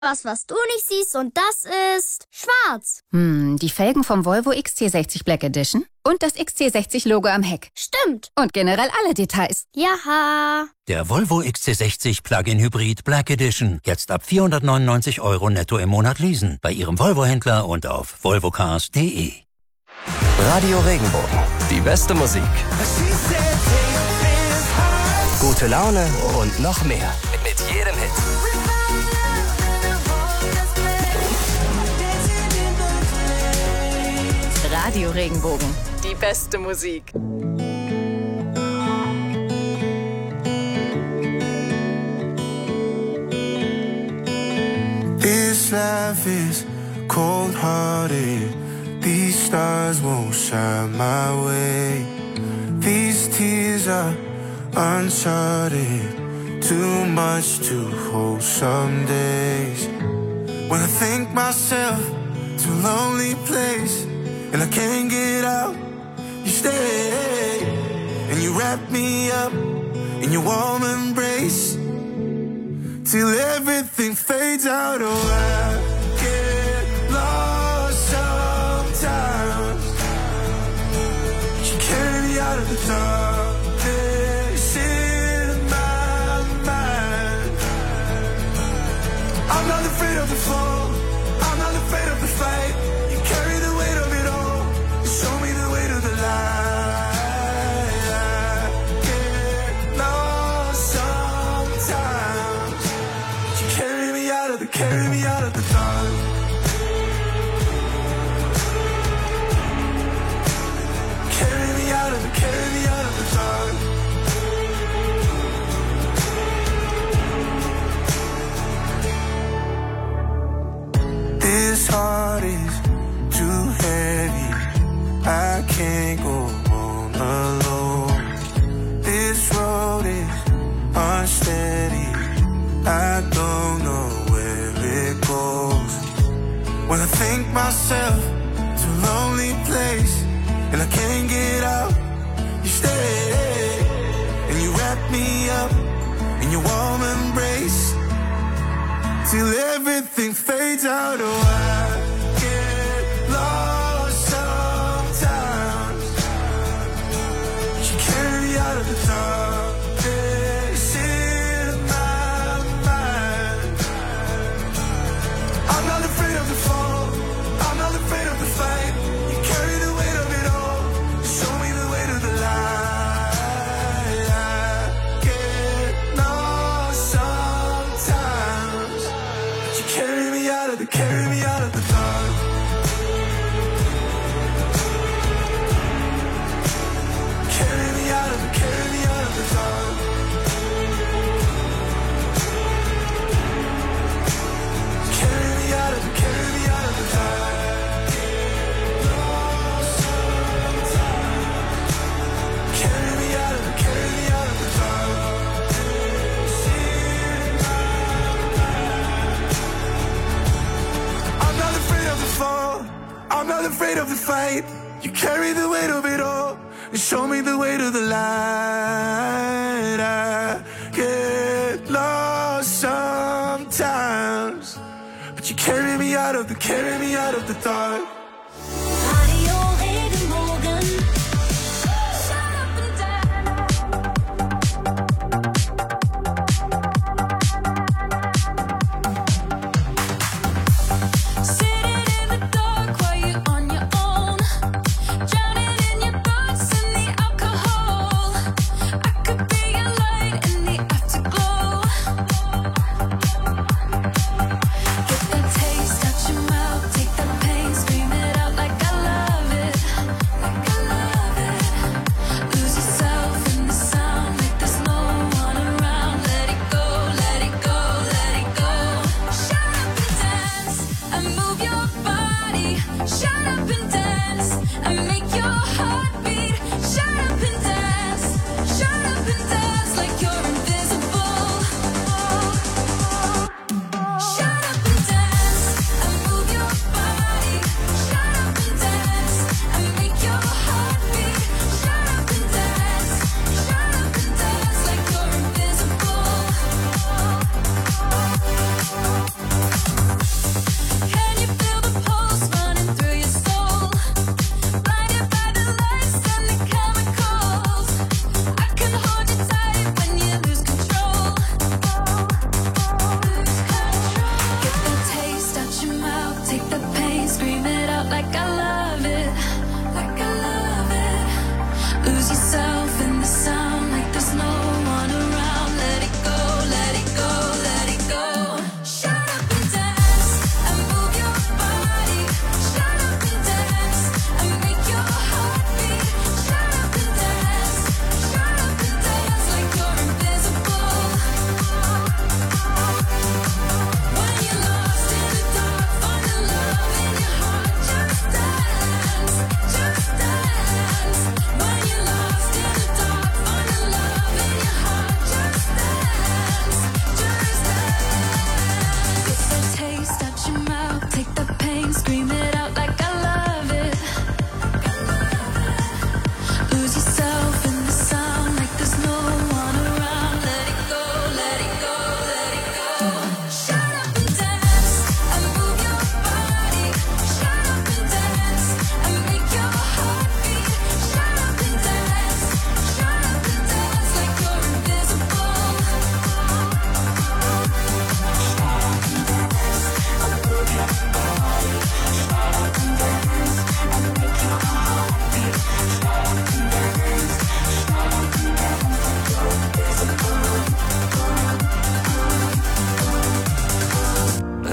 was du nicht siehst, und das ist schwarz. Die Felgen vom Volvo XC60 Black Edition und das XC60-Logo am Heck. Stimmt. Und generell alle Details. Jaha. Der Volvo XC60 Plug-in Hybrid Black Edition. Jetzt ab 499 € netto im Monat leasen. Bei Ihrem Volvo-Händler und auf volvocars.de. Radio Regenbogen. Die beste Musik. Gute Laune und noch mehr. Mit jedem Hit. Radio Regenbogen. Die beste Musik. This life is cold-hearted. These stars won't shine my way. These tears are uncharted. Too much to hold some days. When I think myself to a lonely place and I can't get out, you stay and you wrap me up in your warm embrace till everything fades out. Oh, I get lost sometimes. You carry me out of the darkness in my mind. I'm not afraid of the fall, I'm not afraid of the fight. You carry the weight of it all, you show me the way to the light. I get lost sometimes. You carry me out of the dark. Carry me out of the dark. This heart is too heavy, I can't go on alone. This road is unsteady, I don't know where it goes. When I think myself to a lonely place and I can't get out, you stay and you wrap me up in your warm embrace till everything fades out. Oh, I get lost sometimes. You carry me out of the darkness in my mind. I'm not afraid of the fall, I'm not afraid of the fight. You carry the weight of it all, show me the way to the light. I get lost sometimes. You carry me out of the dark. Carry me out of the dark. Carry me out of the dark. Carry me out of the dark. Carry me out of the dark. I'm not afraid of the fall, I'm not afraid of the fight. You carry the weight of it all and show me the way to the light. I get lost sometimes, but you carry me out of the dark. Radio Regenbogen. Shut up and sitting in the dark while you're on your own, drowning in your thoughts and the alcohol. I could be a light in the afterglow. Get that taste out your mouth, take that pain, scream it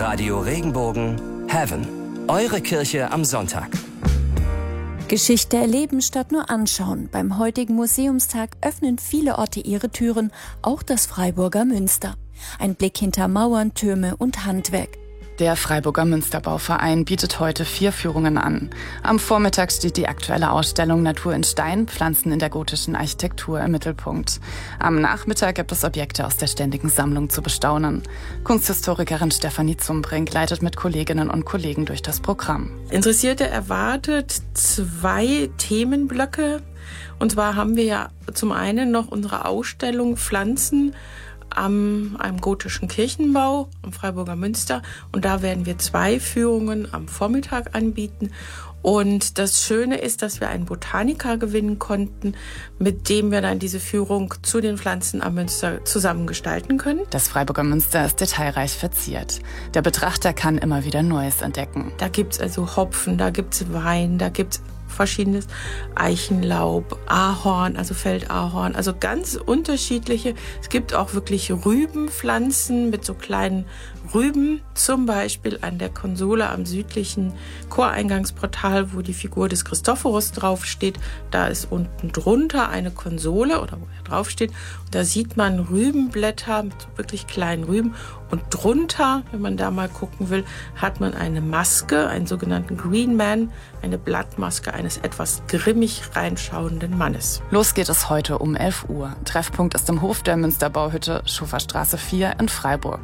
Radio Regenbogen Heaven. Eure Kirche am Sonntag. Geschichte erleben statt nur anschauen. Beim heutigen Museumstag öffnen viele Orte ihre Türen, auch das Freiburger Münster. Ein Blick hinter Mauern, Türme und Handwerk. Der Freiburger Münsterbauverein bietet heute 4 Führungen an. Am Vormittag steht die aktuelle Ausstellung Natur in Stein, Pflanzen in der gotischen Architektur im Mittelpunkt. Am Nachmittag gibt es Objekte aus der ständigen Sammlung zu bestaunen. Kunsthistorikerin Stefanie Zumbrink leitet mit Kolleginnen und Kollegen durch das Programm. Interessierte erwartet 2 Themenblöcke. Und zwar haben wir ja zum einen noch unsere Ausstellung Pflanzen am einem gotischen Kirchenbau am Freiburger Münster. Und da werden wir 2 Führungen am Vormittag anbieten. Und das Schöne ist, dass wir einen Botaniker gewinnen konnten, mit dem wir dann diese Führung zu den Pflanzen am Münster zusammen gestalten können. Das Freiburger Münster ist detailreich verziert. Der Betrachter kann immer wieder Neues entdecken. Da gibt's also Hopfen, da gibt's Wein, da gibt's verschiedenes Eichenlaub, Ahorn, also Feldahorn, also ganz unterschiedliche. Es gibt auch wirklich Rübenpflanzen mit so kleinen Rüben, zum Beispiel an der Konsole am südlichen Choreingangsportal, wo die Figur des Christophorus draufsteht. Da ist unten drunter eine Konsole oder wo er draufsteht. Und da sieht man Rübenblätter mit so wirklich kleinen Rüben. Und drunter, wenn man da mal gucken will, hat man eine Maske, einen sogenannten Green Man, eine Blattmaske eines etwas grimmig reinschauenden Mannes. Los geht es heute um 11 Uhr. Treffpunkt ist im Hof der Münsterbauhütte, Schufferstraße 4 in Freiburg.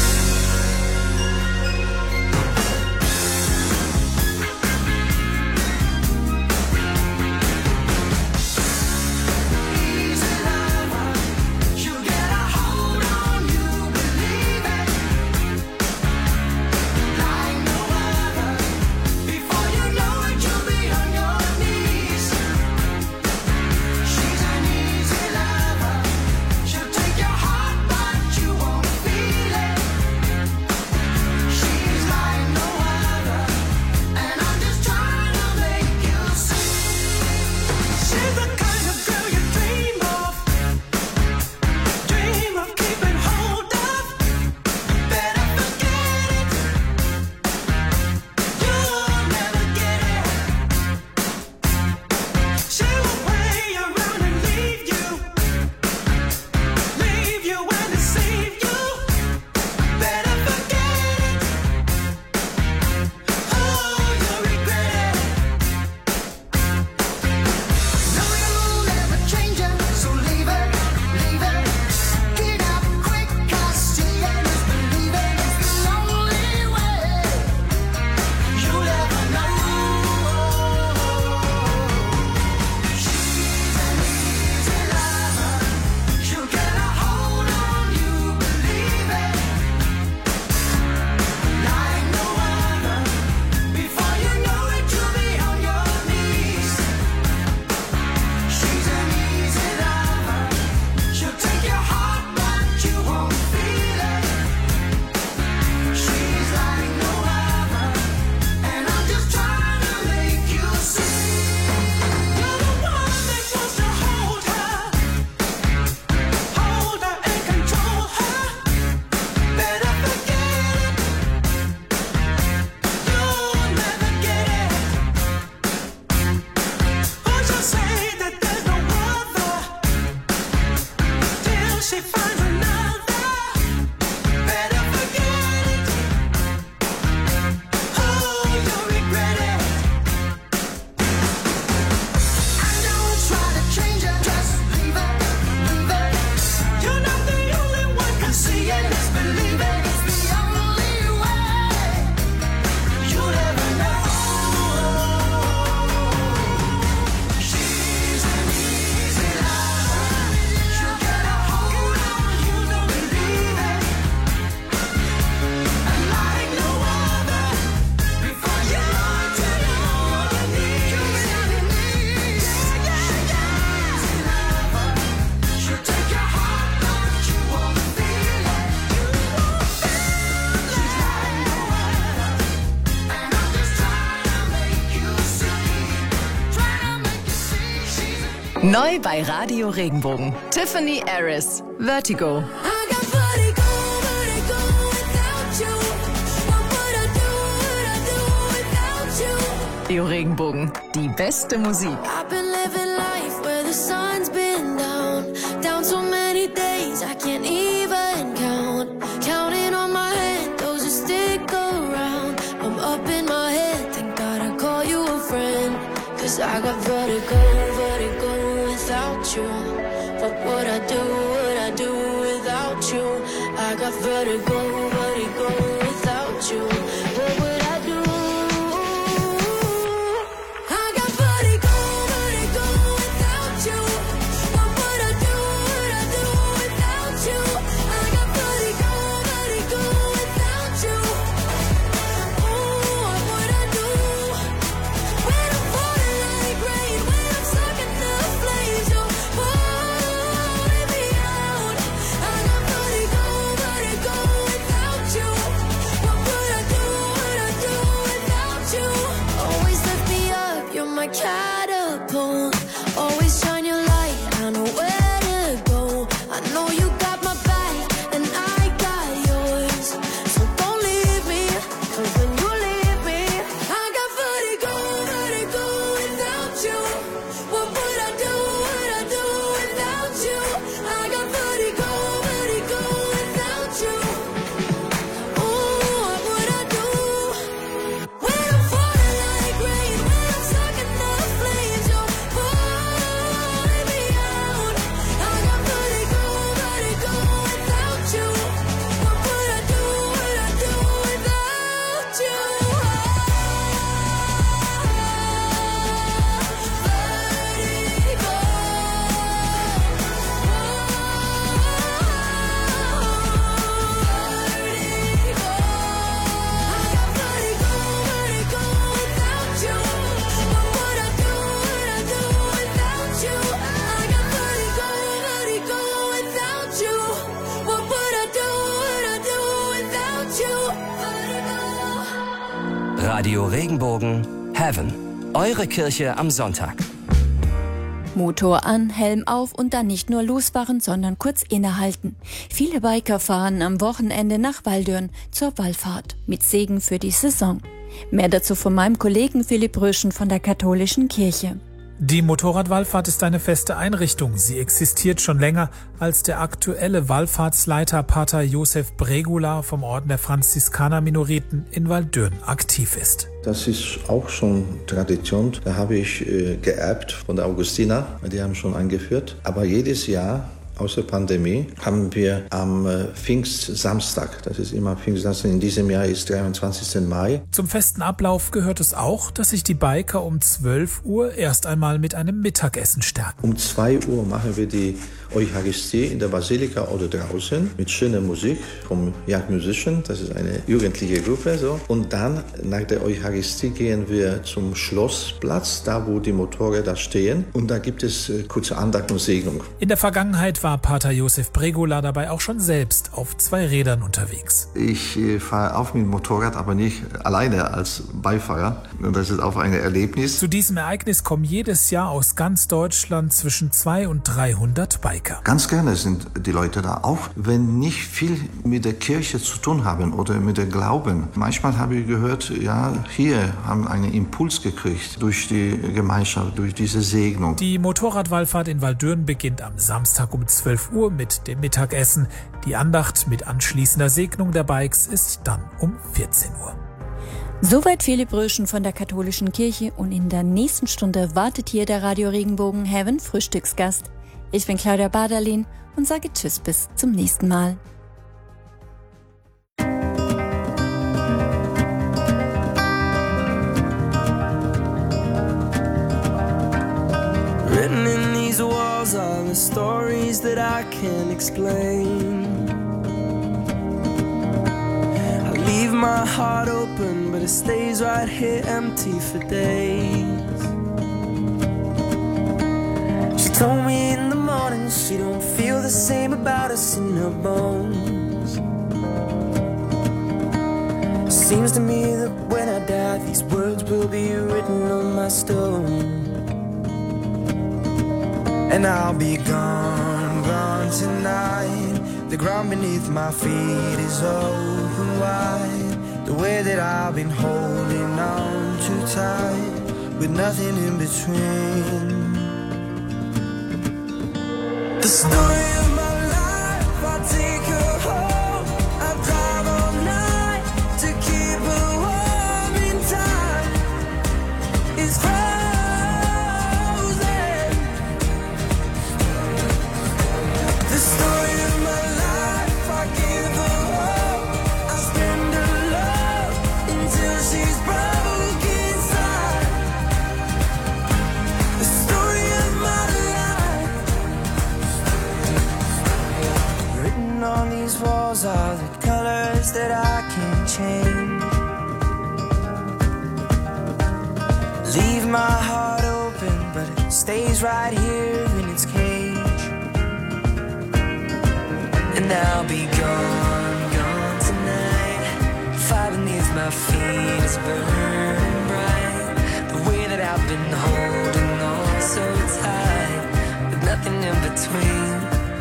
Neu bei Radio Regenbogen. Tiffany Harris, Vertigo. I got vertigo, vertigo without you. Radio Regenbogen. Die beste Musik. I've been living life where the sun's been down so many days I can't even count. Counting on my hand, those who stick around. I'm up in my head, thank God I call you a friend. 'Cause I got vertigo without you. What would I do without you? I got vertigo without you. What would I do? I got vertigo without you. What would I do without you? I got vertigo without you. Oh, what would I do? When I'm falling like rain, when I'm stuck in the flames, you're pulling me out. I got vertigo without you. What would I do without you? Always lift me up, you're my catapult. Always shine your light, I know where to go. I know you got my back, and I got yours. So don't leave me, 'cause when you leave me, I got vertigo without you. What would I do without you? I got vertigo without you. Oh, what would I do? When I'm falling like rain, when I'm stuck in the flames, you're pulling me out. I got vertigo without you. What would I do without you? Radio Regenbogen, Heaven. Eure Kirche am Sonntag. Motor an, Helm auf und dann nicht nur losfahren, sondern kurz innehalten. Viele Biker fahren am Wochenende nach Waldürn zur Wallfahrt mit Segen für die Saison. Mehr dazu von meinem Kollegen Philipp Röschen von der Katholischen Kirche. Die Motorradwallfahrt ist eine feste Einrichtung. Sie existiert schon länger, als der aktuelle Wallfahrtsleiter Pater Josef Bregula vom Orden der Franziskaner-Minoriten in Waldürn aktiv ist. Das ist auch schon Tradition. Da habe ich geerbt von der Augustiner. Die haben schon eingeführt. Aber jedes Jahr, außer Pandemie, haben wir am Pfingstsamstag, das ist immer Pfingstsamstag, in diesem Jahr ist 23. Mai. Zum festen Ablauf gehört es auch, dass sich die Biker um 12 Uhr erst einmal mit einem Mittagessen stärken. Um 2 Uhr machen wir die Eucharistie in der Basilika oder draußen mit schöner Musik vom Young Musician, das ist eine jugendliche Gruppe. So. Und dann nach der Eucharistie gehen wir zum Schlossplatz, da wo die Motorräder stehen. Und da gibt es kurze Andacht und Segnung. In der Vergangenheit war Pater Josef Bregula dabei auch schon selbst auf 2 Rädern unterwegs. Ich fahre auf mit dem Motorrad, aber nicht alleine als Beifahrer. Und das ist auch ein Erlebnis. Zu diesem Ereignis kommen jedes Jahr aus ganz Deutschland zwischen 200 und 300 Biker. Ganz gerne sind die Leute da, auch wenn nicht viel mit der Kirche zu tun haben oder mit dem Glauben. Manchmal habe ich gehört, ja, hier haben einen Impuls gekriegt durch die Gemeinschaft, durch diese Segnung. Die Motorradwallfahrt in Waldürn beginnt am Samstag um 12 Uhr mit dem Mittagessen. Die Andacht mit anschließender Segnung der Bikes ist dann um 14 Uhr. Soweit Philipp Röschen von der Katholischen Kirche und in der nächsten Stunde wartet hier der Radio Regenbogen Heaven Frühstücksgast. Ich bin Claudia Baderlin und sage Tschüss bis zum nächsten Mal. Written in these walls are the stories that I can't explain. I leave my heart open, but it stays right here empty for days. She told me in the morning she don't feel the same about us in her bones. Seems to me that when I die, these words will be written on my stone. And I'll be gone, gone tonight. The ground beneath my feet is open wide. The way that I've been holding on to tight, with nothing in between. The story of my life, I take her home, I drive all night to keep her warm in time. It's frozen. The story of my life, I give her hope, I spend her love until she's broke inside. The story of my life. Written on these walls are the colors that I can't change. Leave my heart open, but it stays right here in its cage. And I'll be gone, gone tonight. Fire beneath my feet is burning bright. The way that I've been holding on so tight, with nothing in between.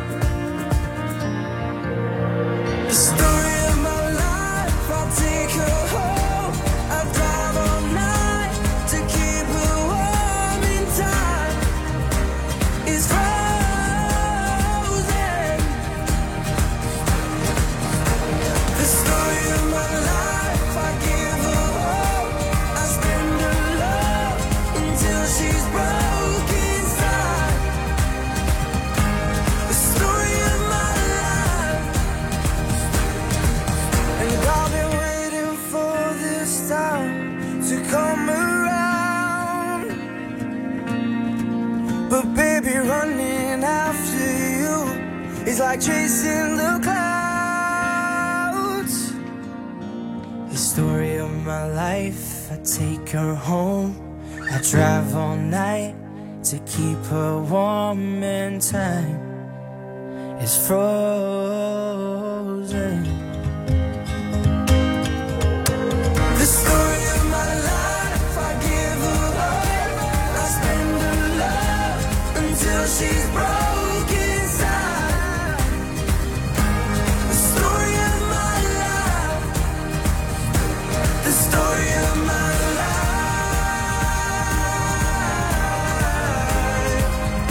The story of my life, I'll take her home, I drive all night to keep her warm in time. It's frozen. The story of my life, I give her hope, I spend her love until she's broke inside. The story of my life. And I've been waiting for this time to come around. But baby, running after you is like chasing the clouds. The story of my life, I take her home, I drive all night to keep her warm in time. It's frozen. The story of my life, I give her hope, I spend her love until she's broke inside. The story of my life, the story of my life,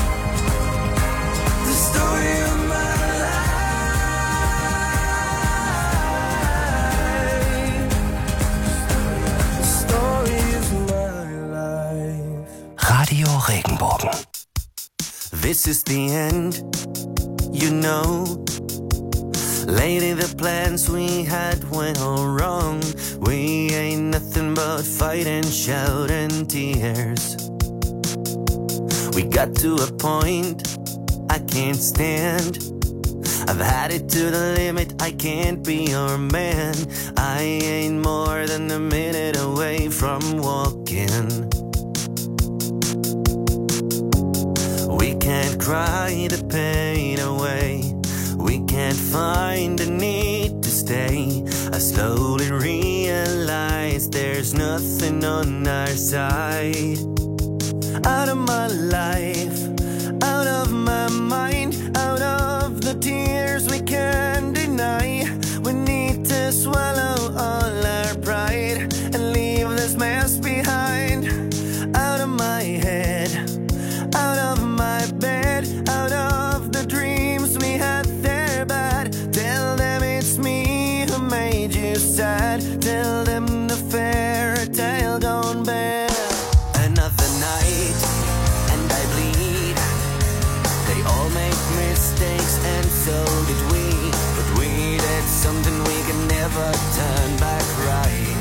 the story of my life, the story of my life. Radio Regenbogen. This is the end, you know. Lately the plans we had went all wrong. We ain't nothing but fight and shout and tears. We got to a point I can't stand. I've had it to the limit, I can't be your man. I ain't more than a minute away from walking. We can't cry the pain away. We can't find the need to stay. I slowly realize there's nothing on our side. Out of my life, out of my mind, out of the tears we can't deny. We need to swallow all our pride and leave this mess behind. Out of my head, out of my bed, out of the dreams we had, they're bad. Tell them it's me who made you sad. Tell them the fairy tale gone bad. Another night and I bleed. They all make mistakes and so did we. But we did something we can never turn back right.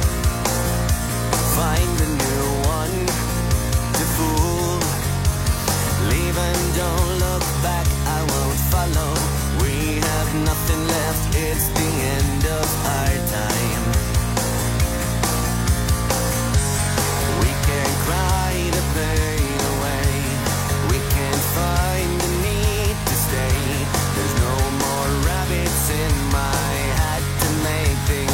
Find a new one to fool. Leave and don't look back, I won't follow. We have nothing left, it's the end of our time. We can't cry the pain away. We can't find the need to stay. There's no more rabbits in my hat to make things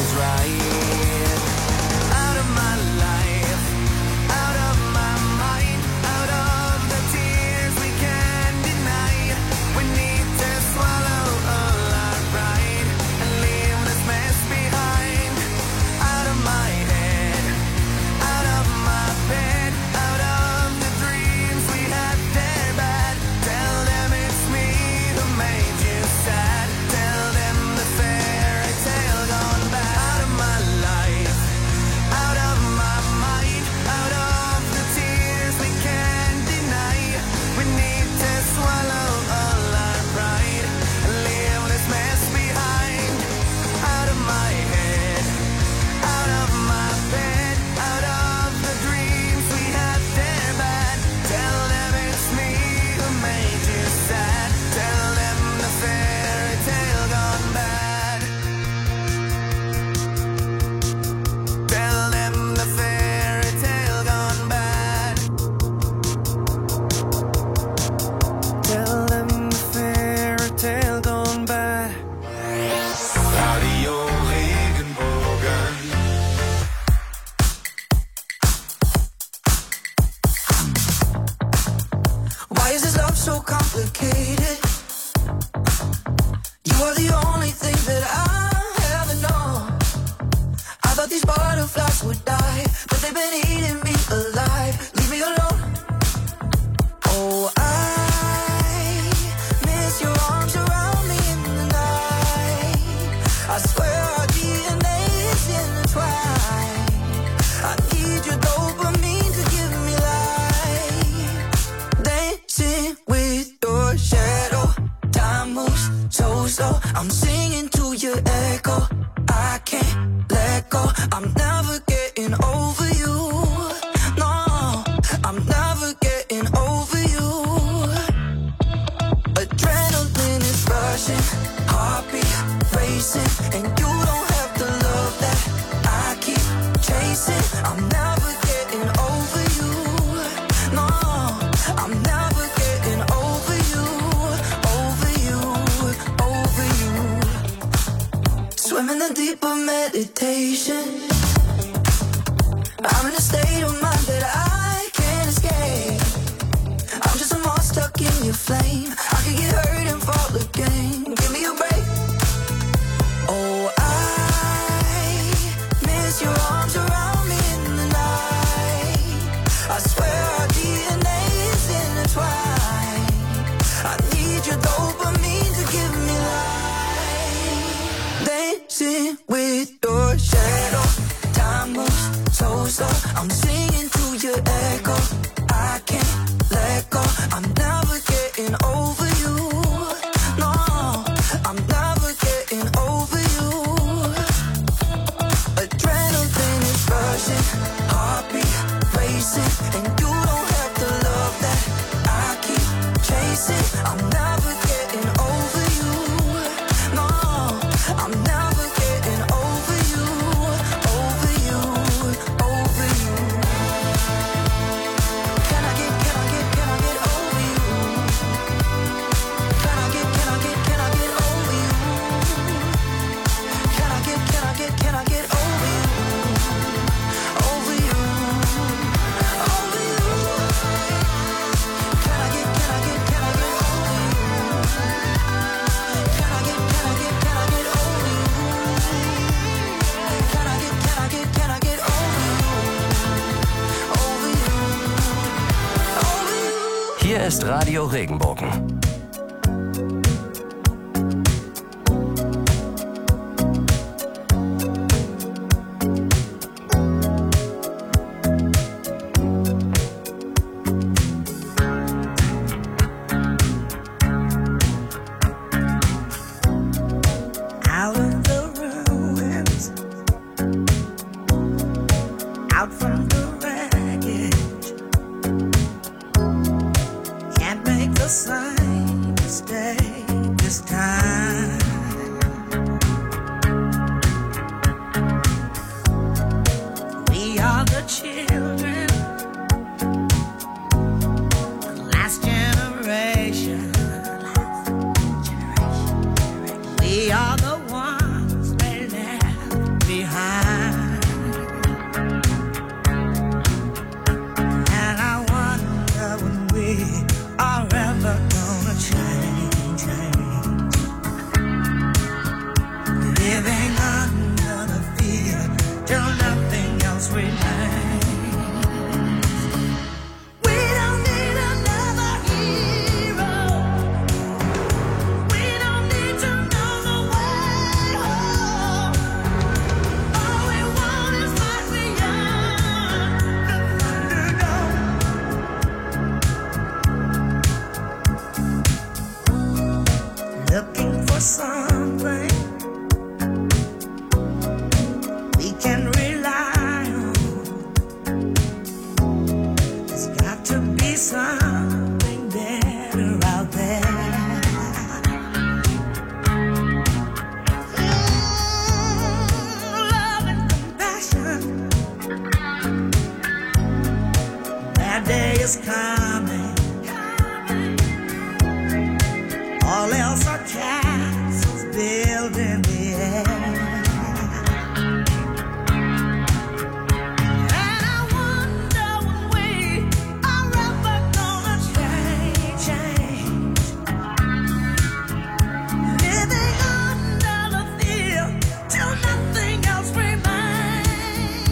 butterflies would die, but they've been eating me alive. Leave me alone. Oh, I miss your arms around me in the night. I swear our DNA is intertwined. I need your dopamine to give me life. Dancing with your shadow. Time moves so slow. I'm singing to your echo. I can't let go. I'm never getting over you. No, I'm never getting over you. Adrenaline is rushing, heartbeat racing, and you don't have the love that I keep chasing. I'm never getting over you. No, I'm never getting over you, over you, over you. Swimming in deeper meditation. I'm in a state of mind that I can't escape. I'm just a moth stuck in your flame. I could get hurt and fall again. Give me a break. Oh, I miss your arms around me in the night. I swear our DNA is intertwined. I need your dopamine to give me life. Dancing with your shadow. Time moves so slow. I'm singing to your echo. I can't let go. I'm never getting over you. No, I'm never getting over you. Adrenaline is rushing, heartbeat racing, and you don't have the love that I keep chasing. I'm never getting over you. No, I'm never getting over you, over you, over you. Can I get over you? Can I get over you? Can I get over you? Over you, over you. Can I get over you? Can I get over you? Can I get over you? Can I get over you? Over you. Hier ist Radio Regenbogen. Out of the ruins, out from the wreckage, can't make the same mistake this time. We are the children, the last generation. We are the ones they left behind. And I wonder when we are ever gonna change. Living under the fear till nothing else remains. We don't need another hero. We don't need to know the way home. All we want is life beyond the Thunderdome. Looking for something we can rely on. There's got to be something better out there. Love and compassion. That day is coming. All else are castles built in the air. And I wonder when we are ever gonna change. Living under the fear till nothing else remains.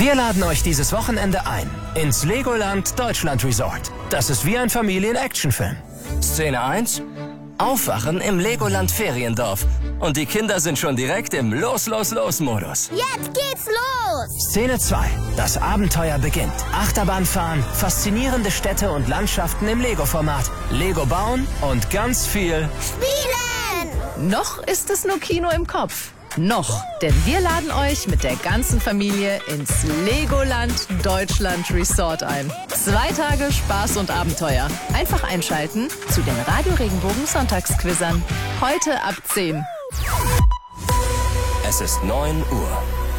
Wir laden euch dieses Wochenende ein ins Legoland Deutschland Resort. Das ist wie ein Familien-Actionfilm. Szene 1. Aufwachen im Legoland Feriendorf. Und die Kinder sind schon direkt im Los-Los-Los-Modus. Jetzt geht's los! Szene 2. Das Abenteuer beginnt. Achterbahnfahren, faszinierende Städte und Landschaften im Lego-Format. Lego bauen und ganz viel Spielen! Noch ist es nur Kino im Kopf. Noch, denn wir laden euch mit der ganzen Familie ins Legoland Deutschland Resort ein. 2 Tage Spaß und Abenteuer. Einfach einschalten zu den Radio Regenbogen Sonntagsquizzern. Heute ab 10. Es ist 9 Uhr.